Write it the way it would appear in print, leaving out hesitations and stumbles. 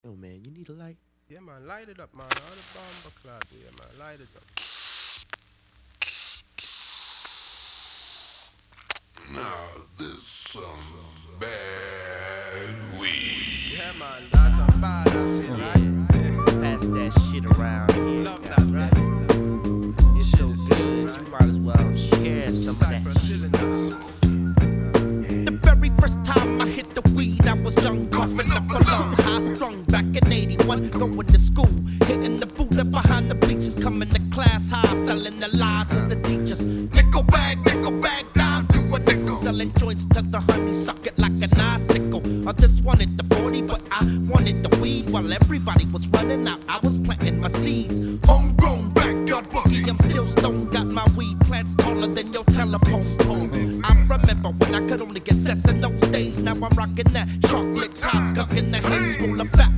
Yo, man, you need a light? Yeah, man, light it up, man. All the bomber clad, yeah, man, light it up. Now this some bad weed. Yeah, man, that's some bad ass shit, right? Pass that shit around here. Love that, right? It's so good, you might as well share some of that Cypress shit. cylinders. The very first time I hit the weed, I was young, coughing up a lung, high strung back in '81, going to school, hitting the Buddha behind the bleachers, coming to class high, selling the lie to the teachers. Nickel bag, down to a nickel, selling joints to the honey, suck it like an icicle. Others wanted the 40, but I wanted the weed. While everybody was running out, I was planting my seeds. Homegrown, backyard boogie, I'm still stoned, got my weed plants taller than your telephone pole. I remember when I could only get cess in those days. Now I'm rocking that chocolate top, stuck in the haze, roll a fat